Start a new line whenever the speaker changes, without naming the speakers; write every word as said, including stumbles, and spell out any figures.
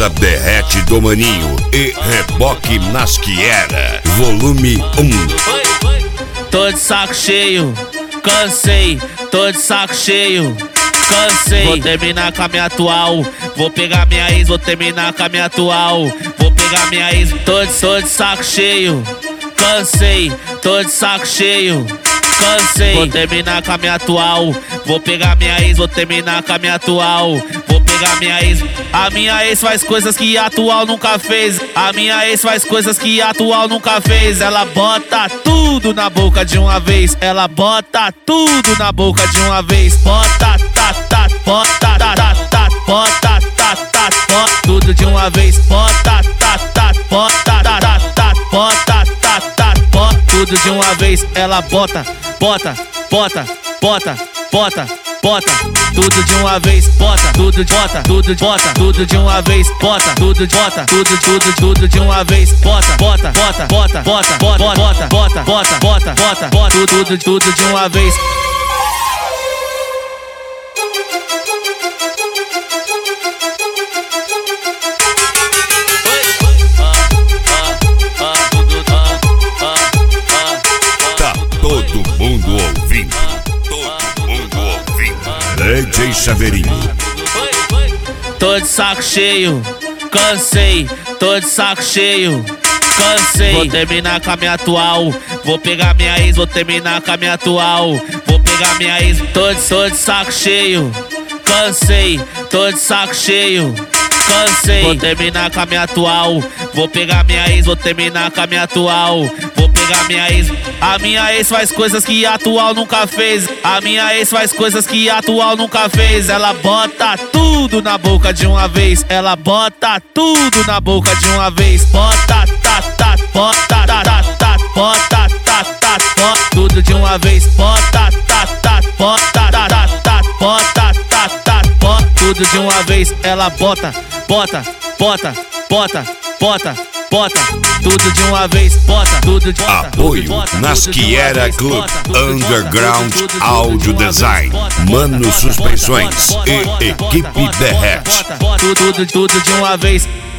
Pizza Derrete do Maninho e Reboque Nasquiera, volume um.
Tô de saco cheio, cansei, tô de saco cheio, cansei. Vou terminar com a minha atual, vou pegar minha ex, vou terminar com a minha atual, vou pegar minha ex. Tô de, tô de saco cheio, cansei, tô de saco cheio, cansei. Vou terminar com a minha atual, vou pegar minha ex, vou terminar com a minha atual, vou pegar minha ex. A minha ex faz coisas que a atual nunca fez. A minha ex faz coisas que a atual nunca fez. Ela bota tudo na boca de uma vez. Ela bota tudo na boca de uma vez. Bota, tá, tá, bota, tá, tá, tá, bota, tá, tá, bota tudo de uma vez. Bota, tá, tá, bota, tá, tá, tá, bota, tá, tá, bota tudo de uma vez. Ela bota, bota, bota, bota, bota, bota tudo de uma vez, bota tudo, bota tudo, bota tudo de uma vez, bota tudo, bota tudo, tudo, tudo de uma vez, bota, bota, bota, bota, bota, bota, bota, bota, bota, bota, bota, bota tudo, tudo, tudo de uma vez.
Tá todo mundo ouvindo. D J Chaveirinho.
Tô de saco cheio, cansei, tô de saco cheio, cansei. Vou terminar com a minha atual, vou pegar minha ex, vou terminar com a minha atual, vou pegar minha ex. Tô de, tô de saco cheio, cansei, tô de saco cheio, cansei. Vou terminar com a minha atual, vou pegar minha ex, vou terminar com a minha atual, vou pegar minha ex. A minha ex faz coisas que a atual nunca fez. A minha ex faz coisas que a atual nunca fez. Ela bota tudo na boca de uma vez. Ela bota tudo na boca de uma vez. Bota, tá, tá, bota, tá, tá, tá, bota, tá, tá, bota tudo de uma vez. Bota, tá, tá, bota, tá, tá, tá, bota, tá, tá, bota tudo de uma vez. Ela bota, bota, bota, bota, bota, bota tudo de uma vez, bota tudo, bota
apoio Nasquiera Club Underground Audio Design, Mano Suspensões e Equipe Derrete.
Tudo, tudo, tudo de uma vez.